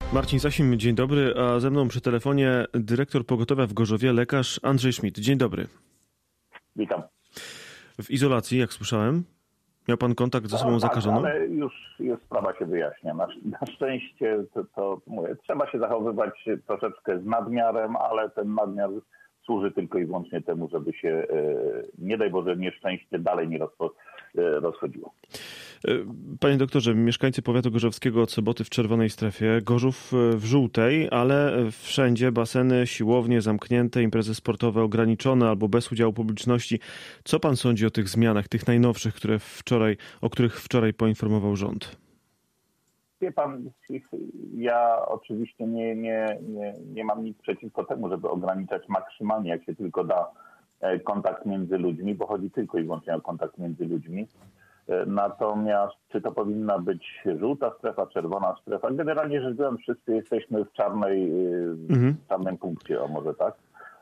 Marcin Sasim, dzień dobry, a ze mną przy telefonie dyrektor pogotowia w Gorzowie, lekarz Andrzej Schmidt. Dzień dobry. Witam. W izolacji, jak słyszałem, miał pan kontakt z osobą zakażoną? Ale już sprawa się wyjaśnia. Na szczęście to mówię, trzeba się zachowywać troszeczkę z nadmiarem, ale ten nadmiar służy tylko i wyłącznie temu, żeby się, nie daj Boże, nieszczęście dalej nie rozchodziło. Panie doktorze, mieszkańcy powiatu gorzowskiego od soboty w czerwonej strefie, Gorzów w żółtej, ale wszędzie baseny, siłownie zamknięte, imprezy sportowe ograniczone albo bez udziału publiczności. Co pan sądzi o tych zmianach, tych najnowszych, o których wczoraj poinformował rząd? Wie pan, ja oczywiście nie mam nic przeciwko temu, żeby ograniczać maksymalnie, jak się tylko da, kontakt między ludźmi, bo chodzi tylko i wyłącznie o kontakt między ludźmi. Natomiast czy to powinna być żółta strefa, czerwona strefa? Generalnie rzecz biorąc, wszyscy jesteśmy w czarnym punkcie, o może tak.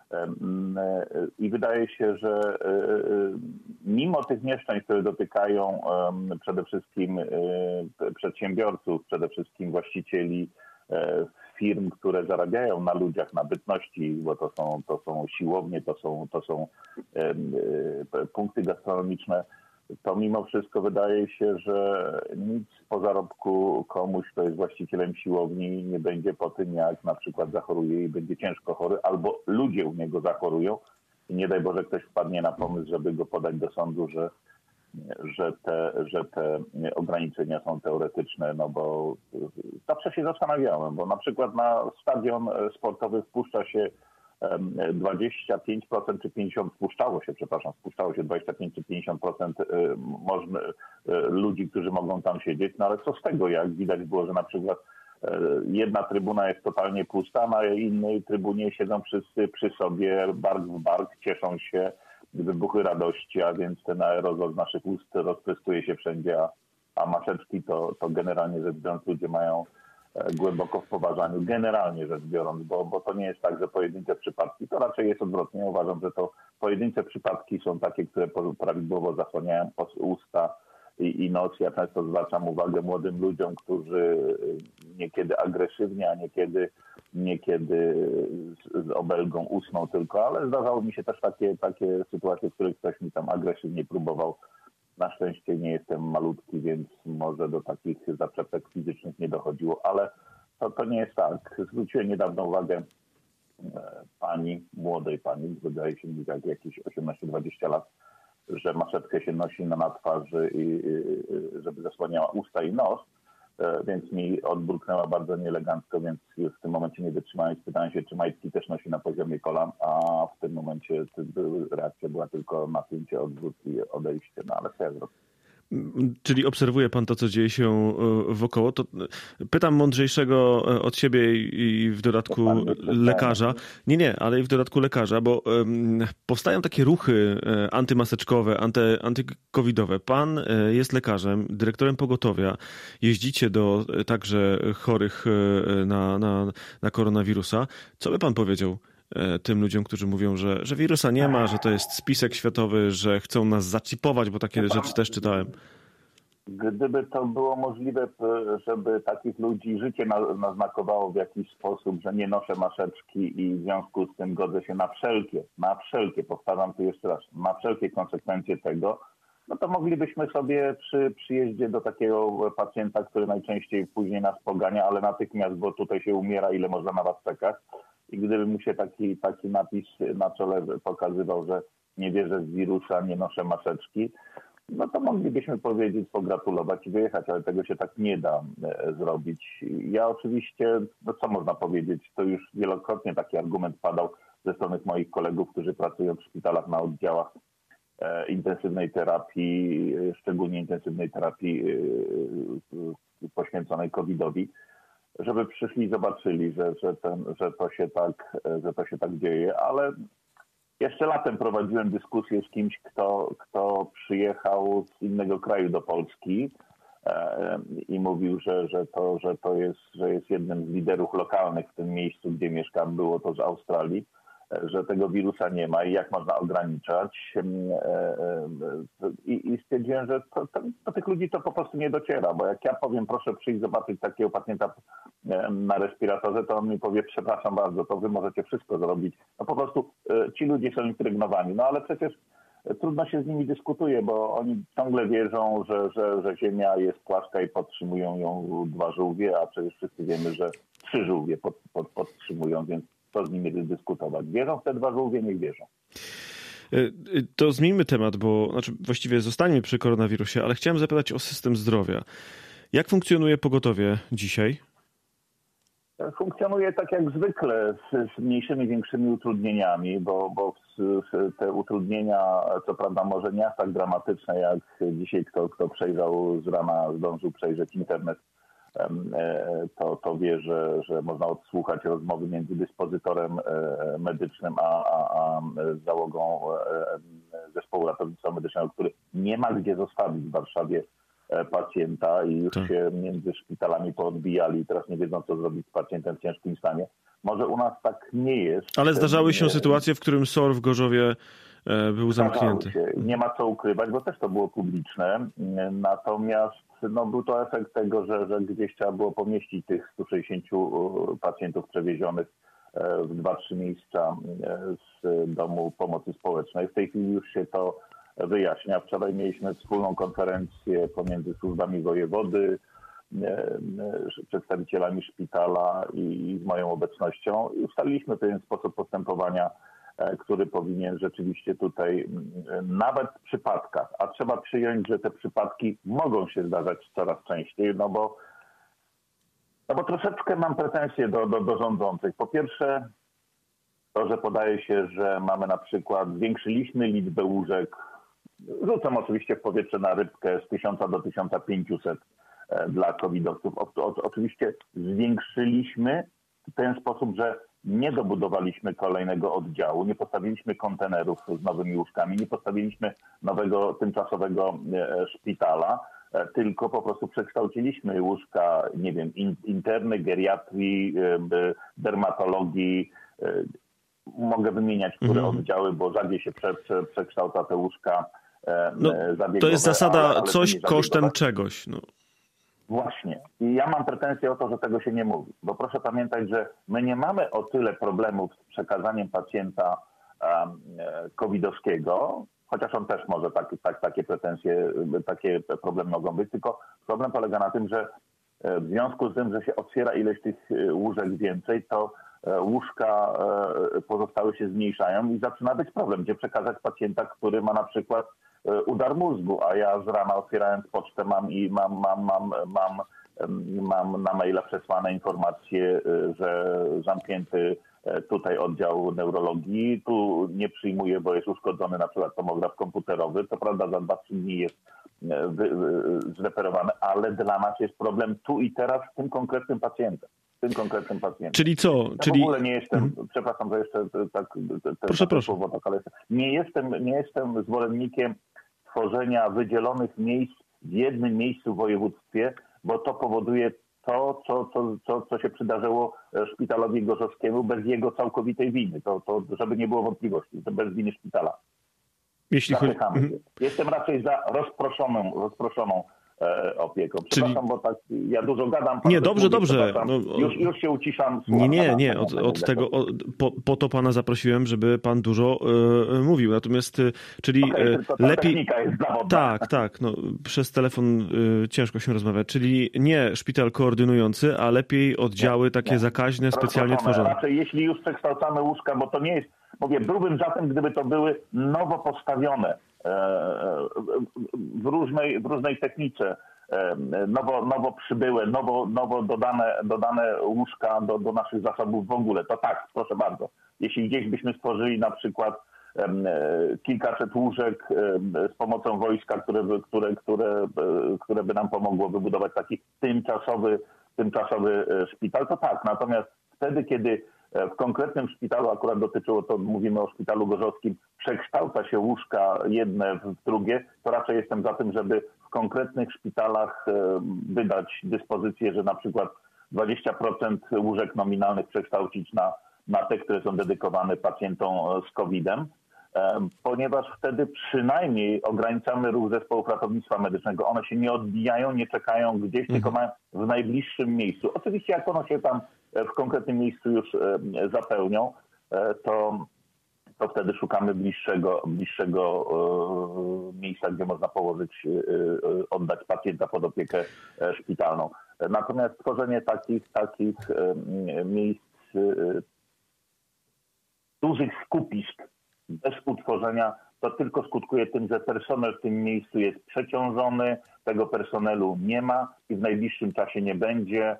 I wydaje się, że mimo tych nieszczęść, które dotykają przede wszystkim przedsiębiorców, przede wszystkim właścicieli firm, które zarabiają na ludziach, na bytności, bo to są siłownie, to są punkty gastronomiczne, to mimo wszystko wydaje się, że nic po zarobku komuś, kto jest właścicielem siłowni, nie będzie po tym, jak na przykład zachoruje i będzie ciężko chory, albo ludzie u niego zachorują i nie daj Boże ktoś wpadnie na pomysł, żeby go podać do sądu, że te ograniczenia są teoretyczne, no bo zawsze się zastanawiałem, bo na przykład na stadion sportowy wpuszcza się 25% czy 50%, spuszczało się 25 czy 50% ludzi, którzy mogą tam siedzieć, no ale co z tego, jak widać było, że na przykład jedna trybuna jest totalnie pusta, a na innej trybunie siedzą wszyscy przy sobie, bark w bark, cieszą się, wybuchy radości, a więc ten aerozol z naszych ust rozprystuje się wszędzie, a maseczki to generalnie rzecz biorąc ludzie mają głęboko w poważaniu, generalnie rzecz biorąc, bo to nie jest tak, że pojedyncze przypadki, to raczej jest odwrotnie. Uważam, że to pojedyncze przypadki są takie, które prawidłowo zasłaniają usta i nos. Ja często zwracam uwagę młodym ludziom, którzy niekiedy agresywnie, a niekiedy z obelgą usną tylko, ale zdarzało mi się też takie sytuacje, w których ktoś mi tam agresywnie próbował. Na szczęście nie jestem malutki, więc może do takich zaczepek fizycznych nie dochodziło, ale to nie jest tak. Zwróciłem niedawno uwagę młodej pani, wydaje się mi jak jakieś 18-20 lat, że maseczkę się nosi na twarzy, i żeby zasłaniała usta i nos, więc mi odburknęła bardzo nieelegancko, więc już w tym momencie nie wytrzymałem. Spytałem się, czy majtki też nosi na poziomie kolan, a w tym momencie reakcja była tylko napięcie, odwrót i odejście, no ale co ja zrobię? Czyli obserwuje pan to, co dzieje się wokoło. To pytam mądrzejszego od siebie i w dodatku lekarza. Nie, ale i w dodatku lekarza, bo powstają takie ruchy antymaseczkowe, antycovidowe. Pan jest lekarzem, dyrektorem pogotowia. Jeździcie do także chorych na koronawirusa. Co by pan powiedział tym ludziom, którzy mówią, że wirusa nie ma, że to jest spisek światowy, że chcą nas zaczipować, bo takie rzeczy też czytałem. Gdyby to było możliwe, żeby takich ludzi życie naznakowało w jakiś sposób, że nie noszę maseczki i w związku z tym godzę się na wszelkie, powtarzam tu jeszcze raz, na wszelkie konsekwencje tego, no to moglibyśmy sobie przy przyjeździe do takiego pacjenta, który najczęściej później nas pogania, ale natychmiast, bo tutaj się umiera, ile można na was czekać. I gdyby mu się taki napis na czole pokazywał, że nie wierzę w wirusa, nie noszę maseczki, no to moglibyśmy powiedzieć, pogratulować i wyjechać, ale tego się tak nie da zrobić. Ja oczywiście, no co można powiedzieć, to już wielokrotnie taki argument padał ze strony moich kolegów, którzy pracują w szpitalach na oddziałach intensywnej terapii, szczególnie intensywnej terapii poświęconej COVID-owi, żeby przyszli i zobaczyli, że to się tak dzieje, ale jeszcze latem prowadziłem dyskusję z kimś, kto przyjechał z innego kraju do Polski i mówił, że jest jednym z liderów lokalnych w tym miejscu, gdzie mieszkam, było to z Australii. że tego wirusa nie ma i jak można ograniczać. I stwierdziłem, że do tych ludzi to po prostu nie dociera, bo jak ja powiem, proszę przyjść zobaczyć takiego pacjenta na respiratorze, to on mi powie, przepraszam bardzo, to wy możecie wszystko zrobić. No po prostu ci ludzie są impregnowani. No ale przecież trudno się z nimi dyskutuje, bo oni ciągle wierzą, że Ziemia jest płaska i podtrzymują ją 2 żółwie, a przecież wszyscy wiemy, że 3 żółwie podtrzymują, więc co z nimi dyskutować? Wierzą w te 2 żółwie, niech wierzą. To zmieńmy temat, bo właściwie zostaniemy przy koronawirusie, ale chciałem zapytać o system zdrowia. Jak funkcjonuje pogotowie dzisiaj? Funkcjonuje tak jak zwykle, z mniejszymi, większymi utrudnieniami, bo te utrudnienia, co prawda może nie aż tak dramatyczne, jak dzisiaj kto przejrzał z rana, zdążył przejrzeć internet, to wie, że można odsłuchać rozmowy między dyspozytorem medycznym a załogą zespołu ratownictwa medycznego, który nie ma gdzie zostawić w Warszawie pacjenta i już się między szpitalami poodbijali i teraz nie wiedzą, co zrobić z pacjentem w ciężkim stanie. Może u nas tak nie jest. Ale zdarzały się sytuacje, w którym SOR w Gorzowie był zamknięty. Nie ma co ukrywać, bo też to było publiczne. Natomiast był to efekt tego, że gdzieś trzeba było pomieścić tych 160 pacjentów przewiezionych w 2-3 miejsca z Domu Pomocy Społecznej. W tej chwili już się to wyjaśnia. Wczoraj mieliśmy wspólną konferencję pomiędzy służbami wojewody, przedstawicielami szpitala i z moją obecnością i ustaliliśmy pewien sposób postępowania, który powinien rzeczywiście tutaj nawet w przypadkach, a trzeba przyjąć, że te przypadki mogą się zdarzać coraz częściej, no bo troszeczkę mam pretensje do rządzących. Po pierwsze to, że podaje się, że mamy na przykład, zwiększyliśmy liczbę łóżek, rzucam oczywiście w powietrze na rybkę z 1000 do 1500 dla covidowców. Oczywiście zwiększyliśmy w ten sposób, że nie dobudowaliśmy kolejnego oddziału, nie postawiliśmy kontenerów z nowymi łóżkami, nie postawiliśmy nowego tymczasowego szpitala, tylko po prostu przekształciliśmy łóżka, nie wiem, interny, geriatrii, dermatologii. Mogę wymieniać, które oddziały, bo rzadziej się przekształca te łóżka zabiegowe. To jest zasada coś kosztem czegoś. No. Właśnie. I ja mam pretensję o to, że tego się nie mówi. Bo proszę pamiętać, że my nie mamy o tyle problemów z przekazaniem pacjenta covidowskiego, chociaż on też może takie pretensje, takie problemy mogą być, tylko problem polega na tym, że w związku z tym, że się otwiera ileś tych łóżek więcej, to łóżka pozostałe się zmniejszają i zaczyna być problem, gdzie przekazać pacjenta, który ma na przykład udar mózgu, a ja z rana otwierając pocztę mam na maila przesłane informacje, że zamknięty tutaj oddział neurologii, tu nie przyjmuje, bo jest uszkodzony na przykład tomograf komputerowy. To prawda, za 2-3 dni jest zreperowany, ale dla nas jest problem tu i teraz z tym konkretnym pacjentem. Czyli co? Ja w ogóle nie jestem, przepraszam, że jeszcze tak... Proszę. Słowo, ale nie jestem zwolennikiem tworzenia wydzielonych miejsc w jednym miejscu w województwie, bo to powoduje to, co się przydarzyło szpitalowi gorzowskiemu bez jego całkowitej winy. To żeby nie było wątpliwości, to bez winy szpitala. Jestem raczej za rozproszoną opieką. Przepraszam, bo tak ja dużo gadam. Nie, dobrze. No, już się uciszam. Nie. Od tego, po to pana zaprosiłem, żeby pan dużo mówił. Natomiast, czyli lepiej... Technika jest zawodna. Tak. No, przez telefon ciężko się rozmawia. Czyli nie szpital koordynujący, a lepiej oddziały takie zakaźne, specjalnie tworzone. Raczej jeśli już przekształcamy łóżka, bo to nie jest... byłbym za tym, gdyby to były nowo postawione w różnej technice, nowo przybyłe, nowo dodane łóżka do naszych zasobów w ogóle. To tak, proszę bardzo. Jeśli gdzieś byśmy stworzyli na przykład kilkaset łóżek z pomocą wojska, które by nam pomogło wybudować taki tymczasowy szpital, to tak. Natomiast wtedy, kiedy w konkretnym szpitalu, akurat dotyczyło to, mówimy o szpitalu gorzowskim, przekształca się łóżka jedne w drugie, to raczej jestem za tym, żeby w konkretnych szpitalach wydać dyspozycję, że na przykład 20% łóżek nominalnych przekształcić na te, które są dedykowane pacjentom z COVID-em, ponieważ wtedy przynajmniej ograniczamy ruch zespołów ratownictwa medycznego. One się nie odbijają, nie czekają gdzieś, tylko mają w najbliższym miejscu. Oczywiście jak one się tam w konkretnym miejscu już zapełnią, to wtedy szukamy bliższego miejsca, gdzie można położyć, oddać pacjenta pod opiekę szpitalną. Natomiast tworzenie takich miejsc, dużych skupisk bez utworzenia, to tylko skutkuje tym, że personel w tym miejscu jest przeciążony, tego personelu nie ma i w najbliższym czasie nie będzie.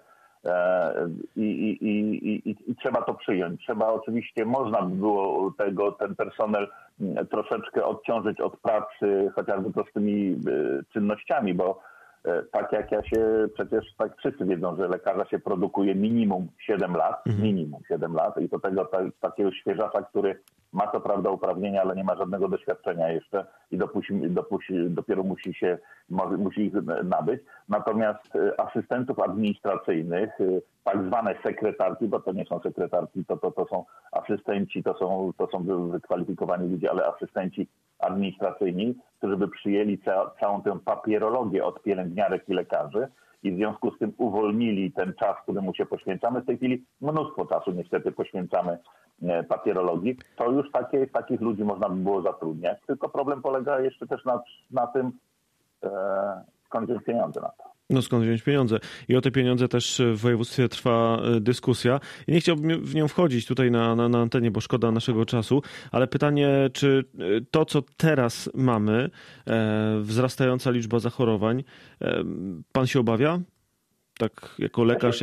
I trzeba to przyjąć. Można by było ten personel troszeczkę odciążyć od pracy, chociażby prostymi czynnościami, bo tak jak przecież tak wszyscy wiedzą, że lekarza się produkuje minimum 7 lat, i do tego takiego świeżaka, który ma co prawda uprawnienia, ale nie ma żadnego doświadczenia jeszcze i dopiero musi ich nabyć. Natomiast asystentów administracyjnych, tak zwane sekretarki, bo to nie są sekretarki, to są asystenci, to są wykwalifikowani ludzie, ale asystenci administracyjni, którzy by przyjęli całą tę papierologię od pielęgniarek i lekarzy i w związku z tym uwolnili ten czas, który mu się poświęcamy. W tej chwili mnóstwo czasu niestety poświęcamy papierologii. To już takich ludzi można by było zatrudniać. Tylko problem polega jeszcze też na tym, skąd wziąć pieniądze na to. No skąd wziąć pieniądze? I o te pieniądze też w województwie trwa dyskusja. I nie chciałbym w nią wchodzić tutaj na antenie, bo szkoda naszego czasu, ale pytanie, czy to, co teraz mamy, wzrastająca liczba zachorowań, pan się obawia? Tak jako lekarz,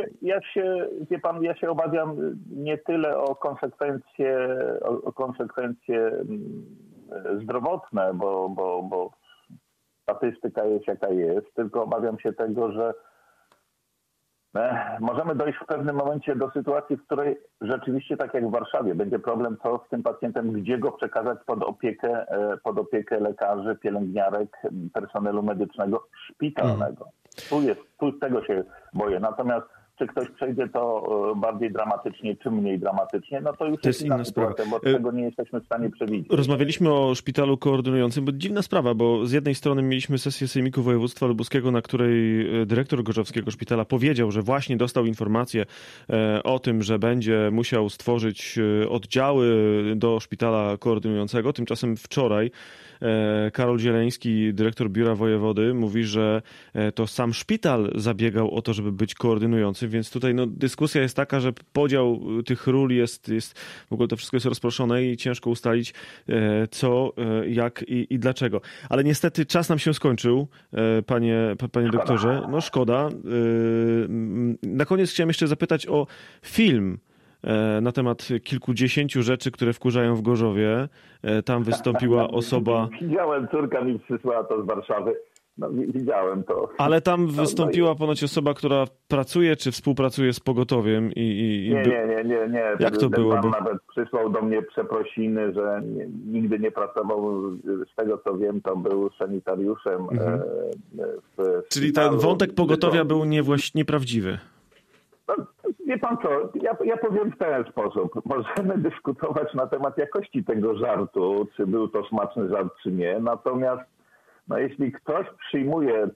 Ja się obawiam nie tyle o konsekwencje zdrowotne, bo statystyka jest jaka jest, tylko obawiam się tego, że możemy dojść w pewnym momencie do sytuacji, w której rzeczywiście, tak jak w Warszawie, będzie problem, co z tym pacjentem, gdzie go przekazać pod opiekę lekarzy, pielęgniarek, personelu medycznego, szpitalnego. Tu tego się boję. Natomiast czy ktoś przejdzie to bardziej dramatycznie, czy mniej dramatycznie, no to już jest inna sytuacja, bo tego nie jesteśmy w stanie przewidzieć. Rozmawialiśmy o szpitalu koordynującym, bo dziwna sprawa, bo z jednej strony mieliśmy sesję Sejmiku Województwa Lubuskiego, na której dyrektor gorzowskiego szpitala powiedział, że właśnie dostał informację o tym, że będzie musiał stworzyć oddziały do szpitala koordynującego. Tymczasem wczoraj Karol Zieleński, dyrektor biura wojewody, mówi, że to sam szpital zabiegał o to, żeby być koordynującym, więc tutaj dyskusja jest taka, że podział tych ról jest w ogóle to wszystko jest rozproszone i ciężko ustalić co, jak i dlaczego. Ale niestety czas nam się skończył, panie doktorze. No szkoda. Na koniec chciałem jeszcze zapytać o film na temat kilkudziesięciu rzeczy, które wkurzają w Gorzowie. Tam wystąpiła osoba... Widziałem, córka mi przysłała to z Warszawy. No, widziałem to. Ale tam wystąpiła ponoć osoba, która pracuje czy współpracuje z pogotowiem Nie. Jak to było? Pan nawet przysłał do mnie przeprosiny, że nigdy nie pracował, z tego co wiem, to był sanitariuszem. Czyli ten wątek pogotowia był nieprawdziwy. No, wie pan co, ja powiem w ten sposób. Możemy dyskutować na temat jakości tego żartu, czy był to smaczny żart, czy nie. Natomiast jeśli ktoś przyjmuje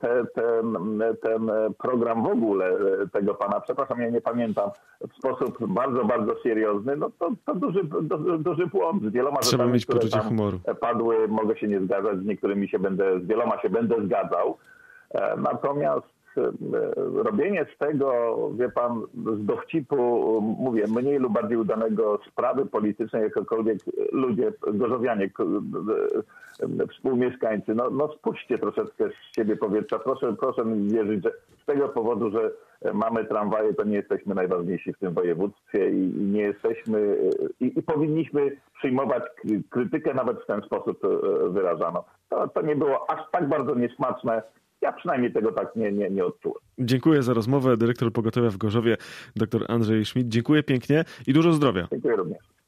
ten program w ogóle tego pana, przepraszam, ja nie pamiętam, w sposób bardzo, bardzo seriozny, no to duży błąd. Z wieloma Trzeba rzeczami, mieć które poczucie tam humoru. padły, mogę się nie zgadzać, z wieloma się będę zgadzał. Natomiast robienie z tego, wie pan, z dowcipu, mówię, mniej lub bardziej udanego sprawy politycznej, jakokolwiek ludzie, gorzowianie, współmieszkańcy, spuśćcie troszeczkę z siebie powietrza. Proszę mi wierzyć, że z tego powodu, że mamy tramwaje, to nie jesteśmy najważniejsi w tym województwie i nie jesteśmy i powinniśmy przyjmować krytykę nawet w ten sposób wyrażaną. To nie było aż tak bardzo niesmaczne. Ja przynajmniej tego tak nie odczułem. Dziękuję za rozmowę. Dyrektor pogotowia w Gorzowie, dr Andrzej Schmidt. Dziękuję pięknie i dużo zdrowia. Dziękuję również.